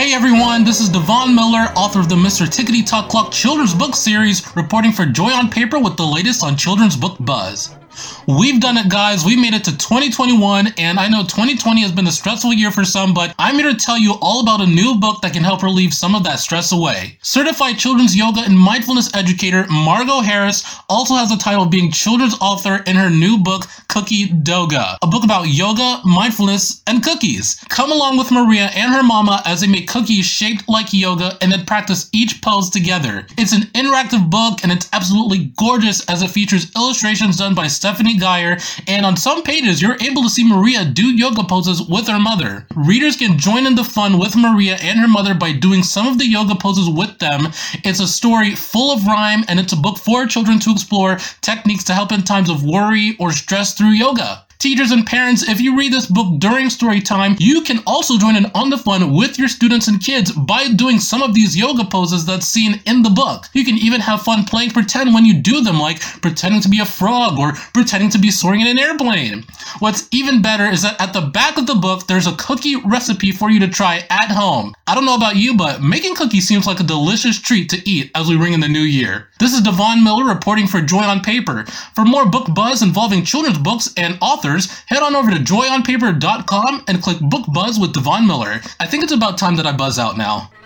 Hey everyone, this is Devon Miller, author of the Mr. Tickety Talk Clock children's book series, reporting for Joy on Paper with the latest on children's book buzz. We've done it, guys. We made it to 2021, and I know 2020 has been a stressful year for some, but I'm here to tell you all about a new book that can help relieve some of that stress away. Certified children's yoga and mindfulness educator Margot Harris also has the title of being children's author in her new book, Cookie Doga, a book about yoga, mindfulness, and cookies. Come along with Maria and her mama as they make cookies shaped like yoga and then practice each pose together. It's an interactive book, and it's absolutely gorgeous as it features illustrations done by Stephanie Geyer, and on some pages you're able to see Maria do yoga poses with her mother. Readers can join in the fun with Maria and her mother by doing some of the yoga poses with them. It's a story full of rhyme, and it's a book for children to explore techniques to help in times of worry or stress through yoga. Teachers and parents, if you read this book during story time, you can also join in on the fun with your students and kids by doing some of these yoga poses that's seen in the book. You can even have fun playing pretend when you do them, like pretending to be a frog or pretending to be soaring in an airplane. What's even better is that at the back of the book, there's a cookie recipe for you to try at home. I don't know about you, but making cookies seems like a delicious treat to eat as we ring in the new year. This is Devon Miller reporting for Joy on Paper. For more book buzz involving children's books and authors, head on over to joyonpaper.com and click Book Buzz with Devon Miller. I think it's about time that I buzz out now.